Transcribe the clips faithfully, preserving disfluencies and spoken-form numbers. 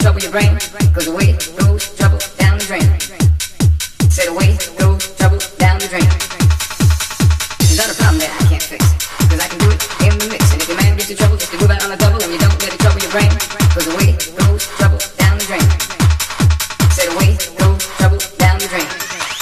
trouble your brain, cause away goes trouble down the drain. Said away goes trouble down the drain. There's not a problem that I can't fix, cause I can do it in the mix. And if your man gets in trouble, just to move out on a double, and you don't let it trouble your brain, cause away goes trouble down the drain. Said away goes trouble down the drain.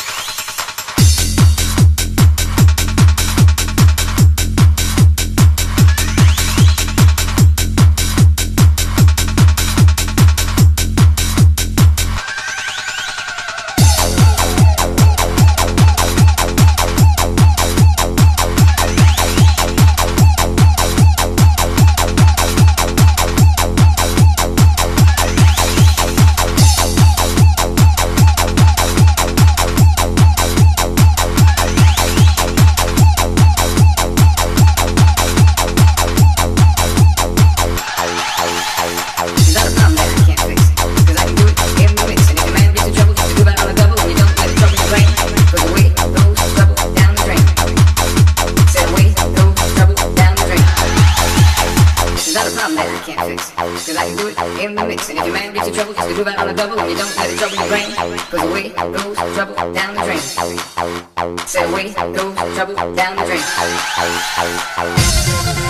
Cause I can do it in the mix. And if your man gets in trouble, just to move out on a double, and you don't let it trouble your brain, cause away goes trouble down the drain. Say away goes trouble down the drain.